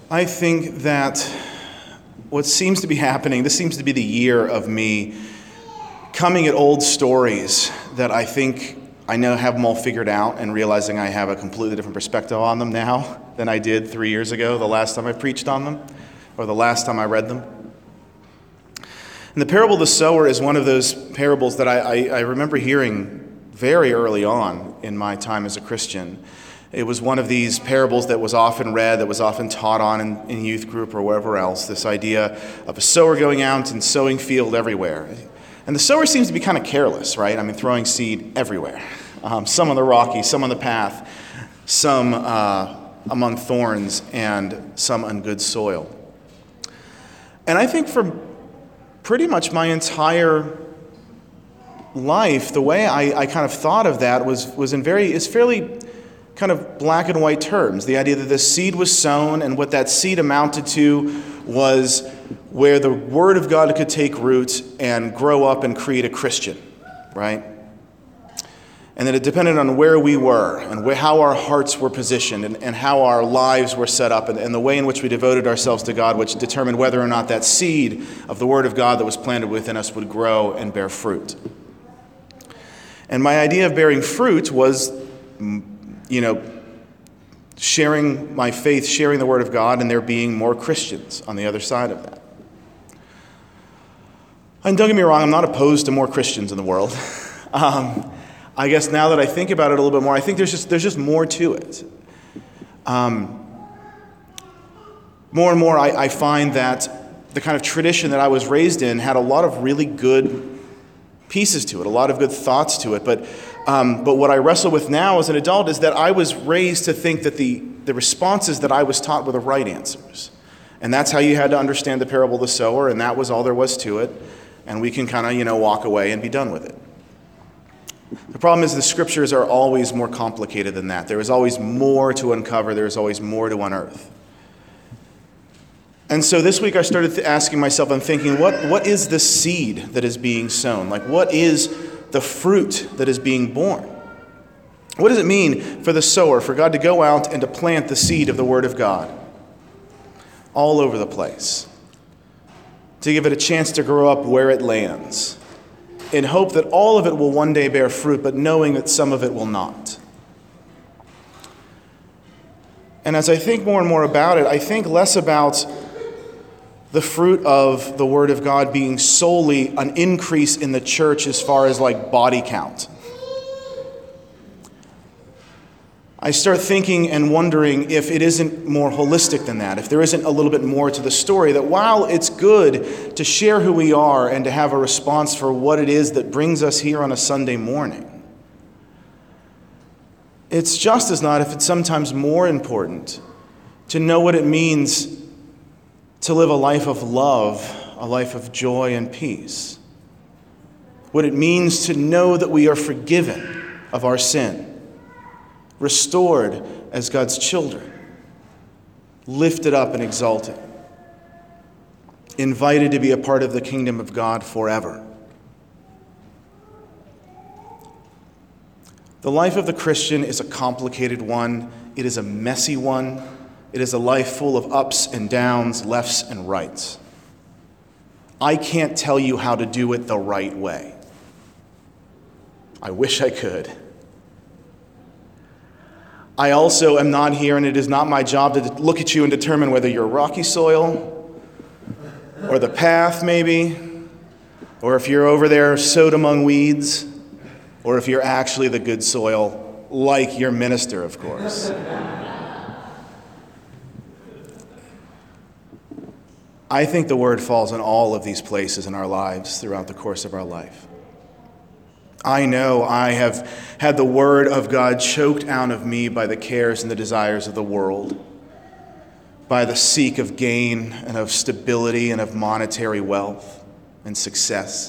I think that what seems to be happening, this seems to be the year of me coming at old stories that I think I now have them all figured out and realizing I have a completely different perspective on them now than I did 3 years ago, the last time I preached on them, or the last time I read them. And the parable of the sower is one of those parables that I remember hearing very early on in my time as a Christian. It was one of these parables that was often read, that was often taught on in youth group or wherever else, this idea of a sower going out and sowing field everywhere. And the sower seems to be kind of careless, right? I mean, throwing seed everywhere. Some on the rocky, some on the path, some among thorns, and some on good soil. And I think for pretty much my entire life, the way I kind of thought of that was fairly kind of black and white terms. The idea that the seed was sown, and what that seed amounted to was where the Word of God could take root and grow up and create a Christian, right? And that it depended on where we were and how our hearts were positioned and how our lives were set up and the way in which we devoted ourselves to God, which determined whether or not that seed of the Word of God that was planted within us would grow and bear fruit. And my idea of bearing fruit was, sharing my faith, sharing the Word of God, and there being more Christians on the other side of that. And don't get me wrong, I'm not opposed to more Christians in the world. I guess now that I think about it a little bit more, I think there's just more to it. More and more, I find that the kind of tradition that I was raised in had a lot of really good pieces to it, a lot of good thoughts to it. But what I wrestle with now as an adult is that I was raised to think that the responses that I was taught were the right answers. And that's how you had to understand the parable of the sower, and that was all there was to it. And we can kind of, walk away and be done with it. The problem is the scriptures are always more complicated than that. There is always more to uncover. There is always more to unearth. And so this week I started asking myself and thinking, what is the seed that is being sown? Like, what is the fruit that is being born? What does it mean for the sower, for God to go out and to plant the seed of the Word of God all over the place, to give it a chance to grow up where it lands, in hope that all of it will one day bear fruit, but knowing that some of it will not? And as I think more and more about it, I think less about the fruit of the Word of God being solely an increase in the church as far as like body count. I start thinking and wondering if it isn't more holistic than that, if there isn't a little bit more to the story, that while it's good to share who we are and to have a response for what it is that brings us here on a Sunday morning, it's just as not, if it's sometimes more important, to know what it means to live a life of love, a life of joy and peace. What it means to know that we are forgiven of our sin, restored as God's children, lifted up and exalted, invited to be a part of the kingdom of God forever. The life of the Christian is a complicated one. It is a messy one. It is a life full of ups and downs, lefts and rights. I can't tell you how to do it the right way. I wish I could. I also am not here, and it is not my job to look at you and determine whether you're rocky soil, or the path maybe, or if you're over there sowed among weeds, or if you're actually the good soil, like your minister, of course. I think the Word falls in all of these places in our lives throughout the course of our life. I know I have had the Word of God choked out of me by the cares and the desires of the world, by the seek of gain and of stability and of monetary wealth and success.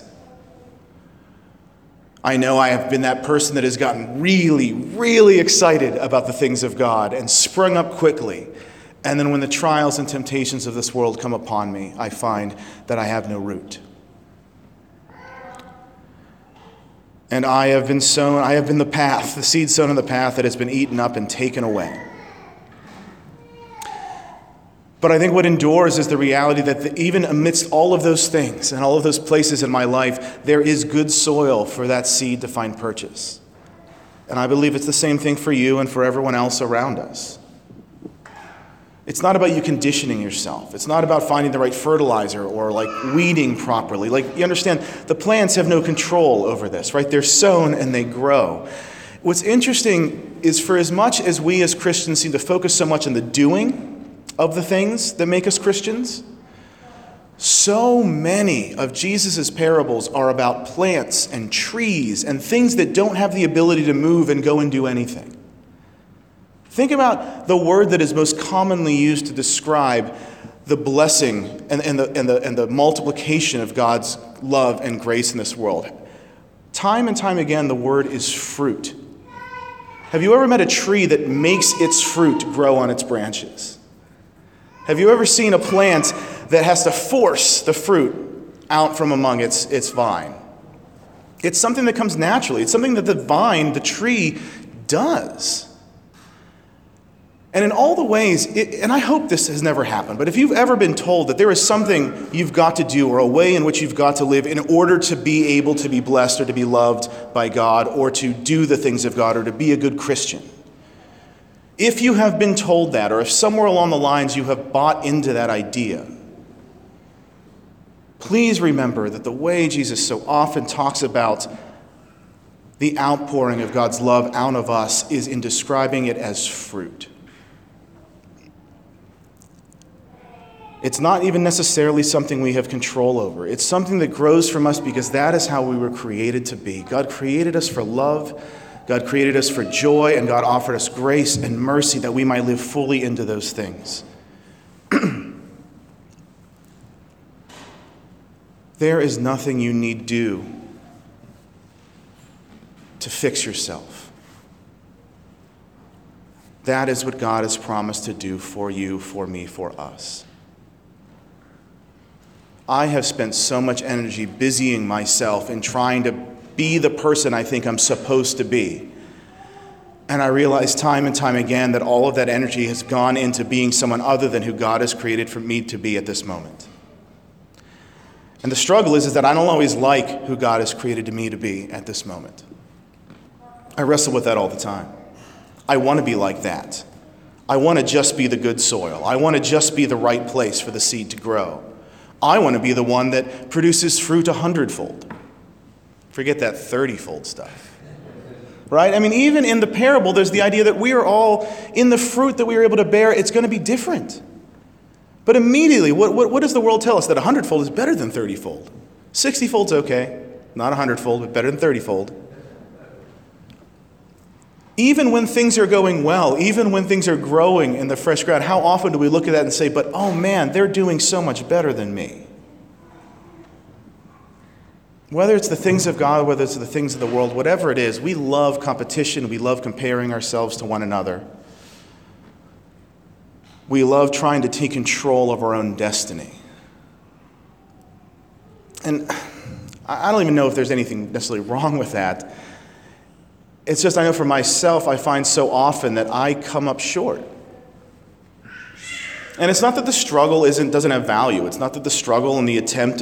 I know I have been that person that has gotten really, really excited about the things of God and sprung up quickly. And then when the trials and temptations of this world come upon me, I find that I have no root. And I have been the path, the seed sown in the path that has been eaten up and taken away. But I think what endures is the reality that even amidst all of those things and all of those places in my life, there is good soil for that seed to find purchase. And I believe it's the same thing for you and for everyone else around us. It's not about you conditioning yourself. It's not about finding the right fertilizer or weeding properly. You understand, the plants have no control over this, right? They're sown and they grow. What's interesting is for as much as we as Christians seem to focus so much on the doing of the things that make us Christians, so many of Jesus' parables are about plants and trees and things that don't have the ability to move and go and do anything. Think about the word that is most commonly used to describe the blessing and the multiplication of God's love and grace in this world. Time and time again, the word is fruit. Have you ever met a tree that makes its fruit grow on its branches? Have you ever seen a plant that has to force the fruit out from among its vine? It's something that comes naturally. It's something that the tree does. And in all the ways, and I hope this has never happened, but if you've ever been told that there is something you've got to do or a way in which you've got to live in order to be able to be blessed or to be loved by God or to do the things of God or to be a good Christian, if you have been told that, or if somewhere along the lines you have bought into that idea, please remember that the way Jesus so often talks about the outpouring of God's love out of us is in describing it as fruit. It's not even necessarily something we have control over. It's something that grows from us because that is how we were created to be. God created us for love, God created us for joy, and God offered us grace and mercy that we might live fully into those things. There is nothing you need do to fix yourself. That is what God has promised to do for you, for me, for us. I have spent so much energy busying myself in trying to be the person I think I'm supposed to be. And I realize time and time again that all of that energy has gone into being someone other than who God has created for me to be at this moment. And the struggle is that I don't always like who God has created me to be at this moment. I wrestle with that all the time. I want to be like that. I want to just be the good soil. I want to just be the right place for the seed to grow. I want to be the one that produces fruit 100-fold. Forget that 30-fold stuff. Right? I mean, even in the parable, there's the idea that we are all, in the fruit that we are able to bear, it's going to be different. But immediately, what does the world tell us? That 100-fold is better than 30-fold. 60-fold's okay. Not 100-fold, but better than 30-fold. Even when things are going well, even when things are growing in the fresh ground, how often do we look at that and say, but oh man, they're doing so much better than me? Whether it's the things of God, whether it's the things of the world, whatever it is, we love competition. We love comparing ourselves to one another. We love trying to take control of our own destiny. And I don't even know if there's anything necessarily wrong with that. It's just I know for myself, I find so often that I come up short. And it's not that the struggle doesn't have value. It's not that the struggle and the attempt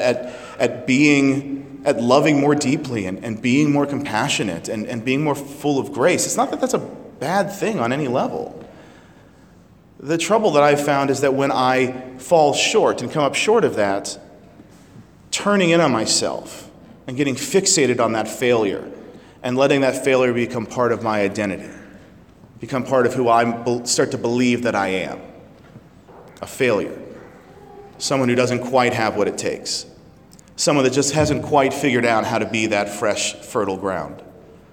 at loving more deeply and being more compassionate and being more full of grace. It's not that that's a bad thing on any level. The trouble that I've found is that when I fall short and come up short of that, turning in on myself and getting fixated on that failure and letting that failure become part of my identity, become part of who I start to believe that I am. A failure. Someone who doesn't quite have what it takes. Someone that just hasn't quite figured out how to be that fresh, fertile ground.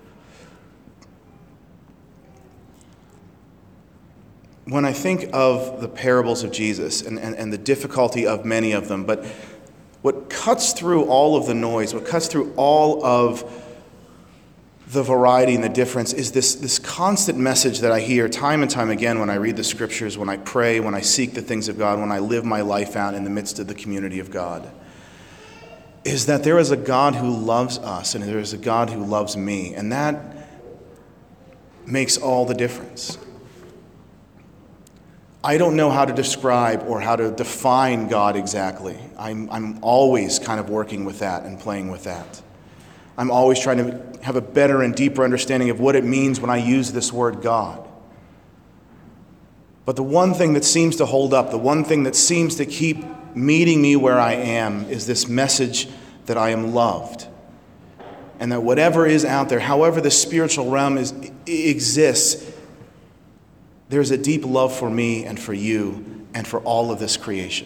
When I think of the parables of Jesus and the difficulty of many of them, but what cuts through all of the noise, what cuts through all of the variety and the difference is this constant message that I hear time and time again when I read the scriptures, when I pray, when I seek the things of God, when I live my life out in the midst of the community of God, is that there is a God who loves us and there is a God who loves me, and that makes all the difference. I don't know how to describe or how to define God exactly. I'm always kind of working with that and playing with that. I'm always trying to have a better and deeper understanding of what it means when I use this word God. But the one thing that seems to hold up, the one thing that seems to keep meeting me where I am, is this message that I am loved. And that whatever is out there, however the spiritual realm exists, there's a deep love for me and for you and for all of this creation.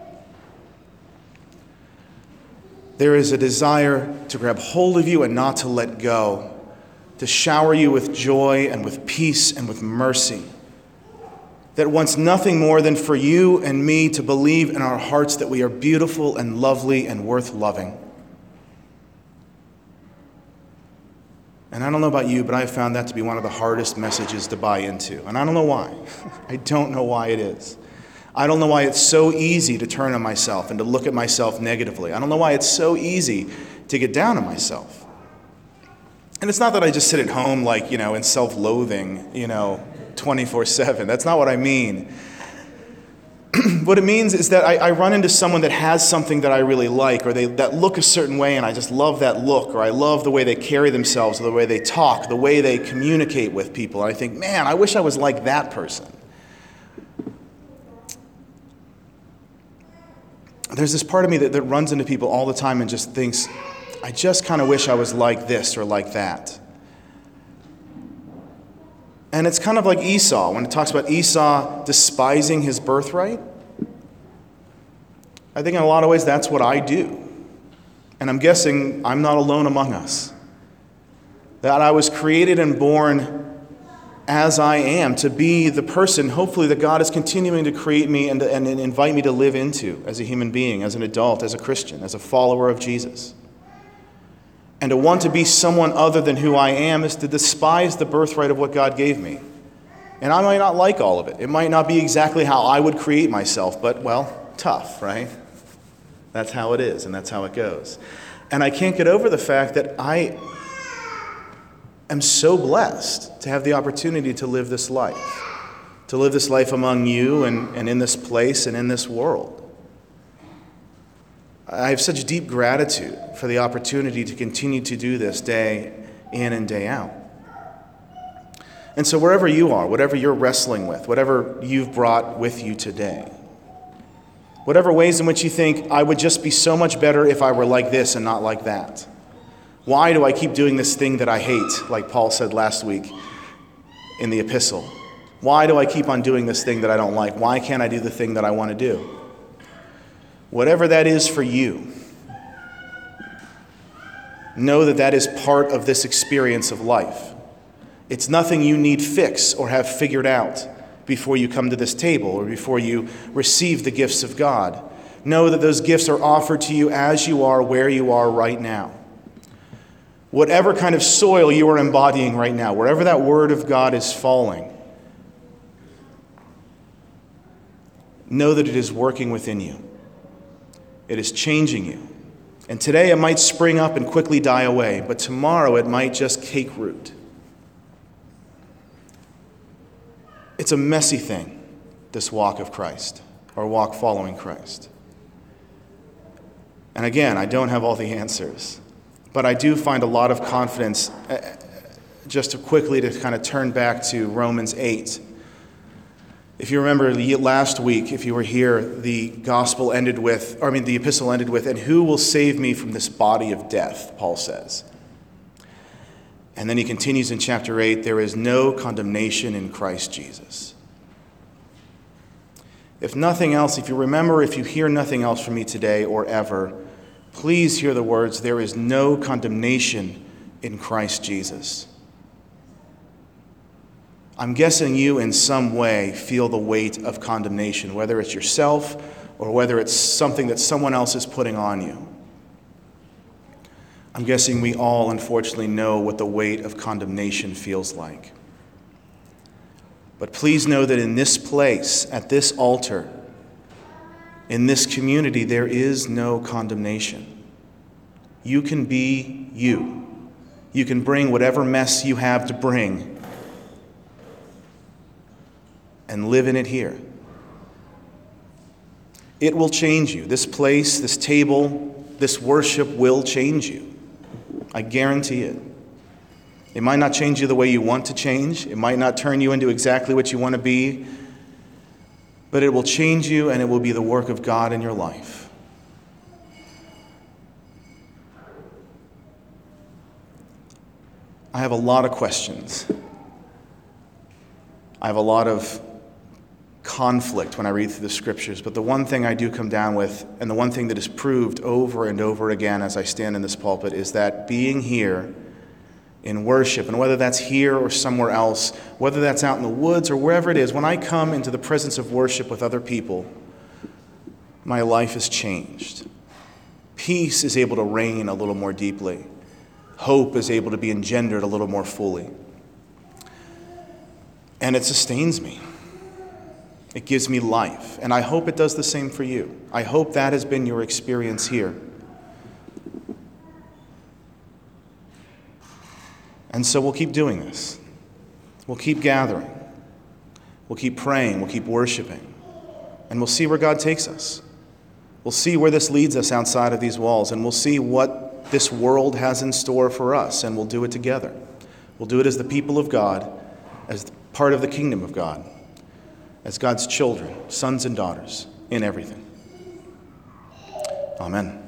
There is a desire to grab hold of you and not to let go, to shower you with joy and with peace and with mercy, that wants nothing more than for you and me to believe in our hearts that we are beautiful and lovely and worth loving. And I don't know about you, but I have found that to be one of the hardest messages to buy into. And I don't know why. I don't know why it is. I don't know why it's so easy to turn on myself and to look at myself negatively. I don't know why it's so easy to get down on myself. And it's not that I just sit at home like, in self-loathing, 24/7. That's not what I mean. What it means is that I run into someone that has something that I really like, or that look a certain way, and I just love that look, or I love the way they carry themselves, or the way they talk, the way they communicate with people. And I think, man, I wish I was like that person. There's this part of me that runs into people all the time and just thinks, I just kind of wish I was like this or like that. And it's kind of like Esau, when it talks about Esau despising his birthright. I think in a lot of ways that's what I do. And I'm guessing I'm not alone among us. That I was created and born as I am to be the person, hopefully, that God is continuing to create me and invite me to live into as a human being, as an adult, as a Christian, as a follower of Jesus. And to want to be someone other than who I am is to despise the birthright of what God gave me. And I might not like all of it. It might not be exactly how I would create myself, but, well, tough, right? That's how it is, and that's how it goes. And I can't get over the fact that I am so blessed to have the opportunity to live this life among you and in this place and in this world. I have such deep gratitude for the opportunity to continue to do this day in and day out. And so wherever you are, whatever you're wrestling with, whatever you've brought with you today, whatever ways in which you think, I would just be so much better if I were like this and not like that. Why do I keep doing this thing that I hate, like Paul said last week in the epistle? Why do I keep on doing this thing that I don't like? Why can't I do the thing that I want to do? Whatever that is for you, know that that is part of this experience of life. It's nothing you need fix or have figured out before you come to this table or before you receive the gifts of God. Know that those gifts are offered to you as you are, where you are right now. Whatever kind of soil you are embodying right now, wherever that word of God is falling, know that it is working within you. It is changing you. And today it might spring up and quickly die away, but tomorrow it might just take root. It's a messy thing, this walk of Christ, or walk following Christ. And again, I don't have all the answers, but I do find a lot of confidence, just to quickly to kind of turn back to Romans 8. If you remember last week, if you were here, the epistle ended with, and who will save me from this body of death, Paul says. And then he continues in chapter 8, there is no condemnation in Christ Jesus. If nothing else, if you hear nothing else from me today or ever, please hear the words, there is no condemnation in Christ Jesus. I'm guessing you in some way feel the weight of condemnation, whether it's yourself or whether it's something that someone else is putting on you. I'm guessing we all, unfortunately, know what the weight of condemnation feels like. But please know that in this place, at this altar, in this community, there is no condemnation. You can be you. You can bring whatever mess you have to bring and live in it here. It will change you. This place, this table, this worship will change you. I guarantee it. It might not change you the way you want to change. It might not turn you into exactly what you want to be. But it will change you, and it will be the work of God in your life. I have a lot of questions. I have a lot of conflict when I read through the scriptures, but the one thing I do come down with, and the one thing that is proved over and over again as I stand in this pulpit, is that being here in worship, and whether that's here or somewhere else, whether that's out in the woods or wherever it is, when I come into the presence of worship with other people, my life is changed. Peace is able to reign a little more deeply. Hope is able to be engendered a little more fully. And it sustains me. It gives me life. And I hope it does the same for you. I hope that has been your experience here. And so we'll keep doing this. We'll keep gathering. We'll keep praying. We'll keep worshiping. And we'll see where God takes us. We'll see where this leads us outside of these walls. And we'll see what this world has in store for us. And we'll do it together. We'll do it as the people of God, as part of the kingdom of God, as God's children, sons and daughters, in everything. Amen.